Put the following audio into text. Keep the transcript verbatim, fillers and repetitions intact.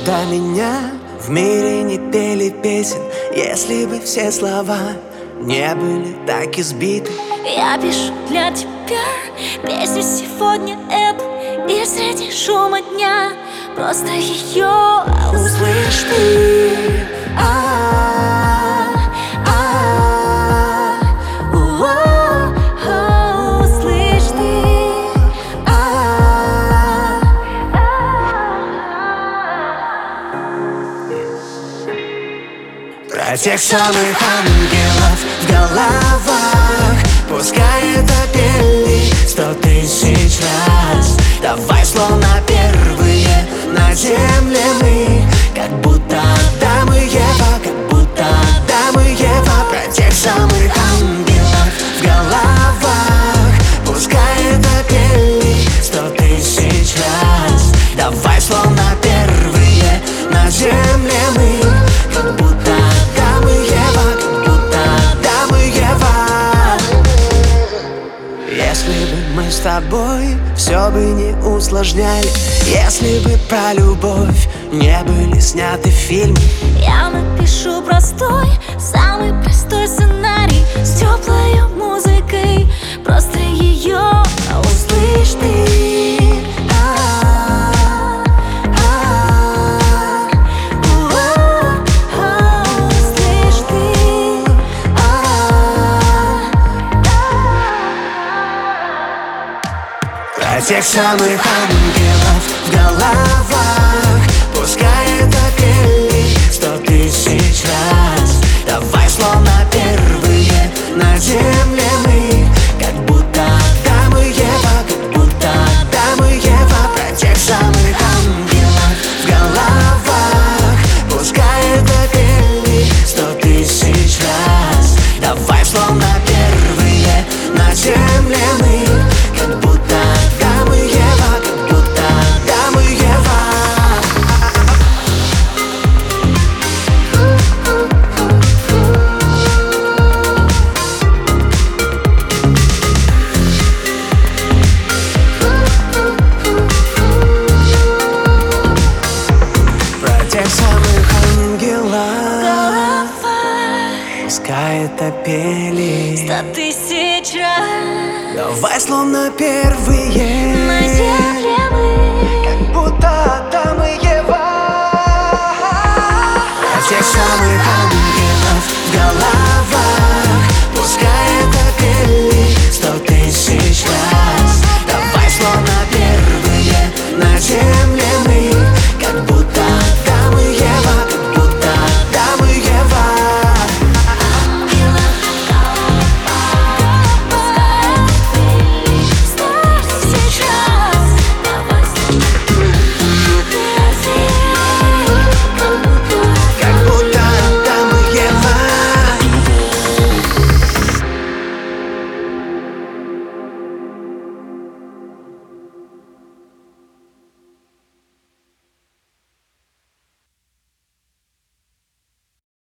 до меня в мире не пели песен, если бы все слова не были так избиты. Я пишу для тебя песню сегодня эту, и среди шума дня просто ее услышь ты. А, а, о, о, услышь ты. А, про тех самых ангелов в головах, пускай это пели сто тысяч раз. Давай словно первые на земле мы, как будто Адам и Ева, как будто Адам и Ева. Про тех самых ангелов в головах, пускай это пели сто тысяч раз. Давай словно первые на земле мы, как будто Адам и Ева, как будто Адам и Ева. Если бы мы с тобой все бы не усложняли, если бы про любовь не были сняты фильмы, я напишу простой, самый простой сценарий с теплой музыкой, просто ее услышь ты. А, а, о, о, услышь ты. А, про тех самых ангелов в головах, пускай это пели сто тысяч раз. Давай словно первые на земле мы, как будто Адам и Ева, как будто Адам и Ева. Про тех самых ангелов в головах, пускай это пели сто тысяч раз. Давай словно первые на земле мы, как будто Адам и Ева, как будто Адам и Ева. Про тех самых ангелов, пускай это пели сто тысяч раз. давай словно первые